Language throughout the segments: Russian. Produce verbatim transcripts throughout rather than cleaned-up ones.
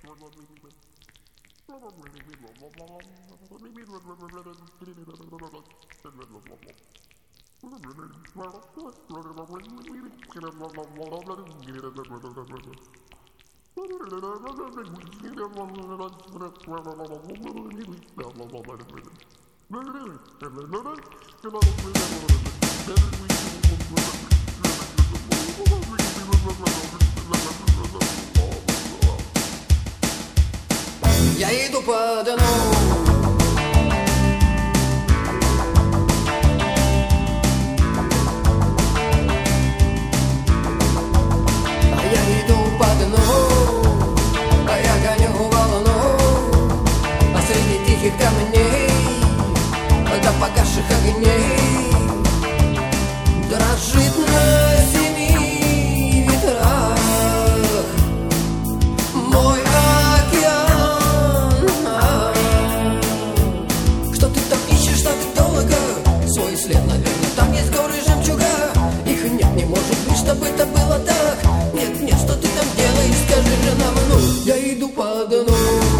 Я иду по Дону, а я иду по Дону, а я гоню волну, а среди тихих камней до погасших огней дрожит на семи ветрах мой океан. Что ты там ищешь так долго? Свой след, наверное, там есть горы жемчуга. Их нет, не может быть, чтобы это было так. Нет, нет, что ты там делаешь, скажи же нам, ну. Я иду по Дону,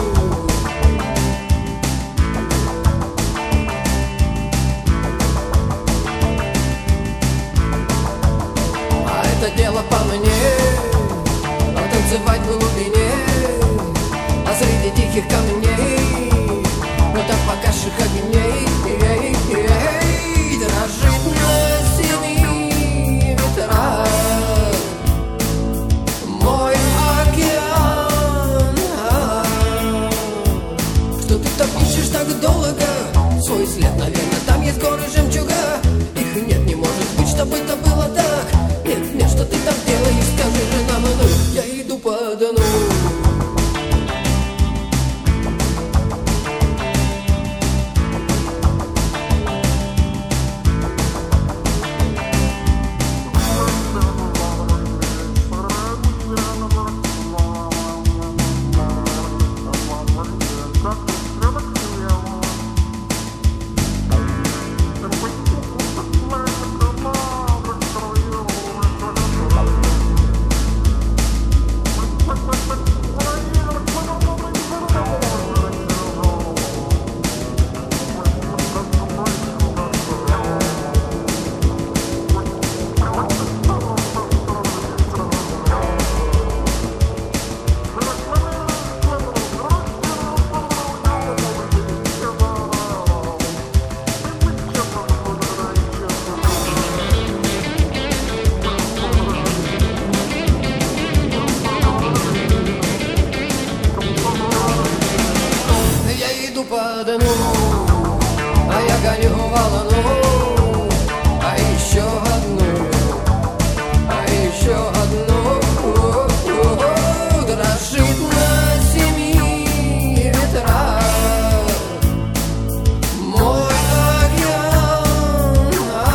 это дело по мне, танцевать в глубине, а среди тихих камней, но там погасших огней, эй, эй, дрожит на семи ветрах мой океан. Что ты там ищешь так долго? Свой след, наверное, там есть горы жемчуга. Их нет, не может быть, чтобы это было так. Нет, нет, что ты там делаешь, скажи же нам, ну. Я иду по Дону, по Дону, а я гоню волну, а еще одну, а еще одну, дрожит на семи ветрах мой океан.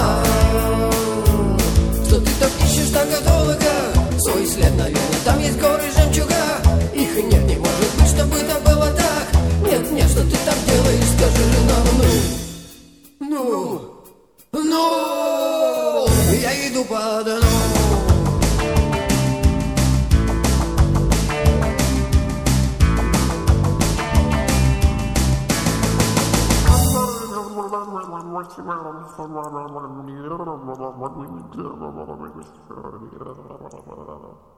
Что ты там ищешь так долго? Свой след, наверное, там есть горы жемчуга. Их нет, не может быть, чтобы это было так. Нет, нет, что ты там делаешь, скажи же нам, ну. Ну, ну, я иду по Дону. What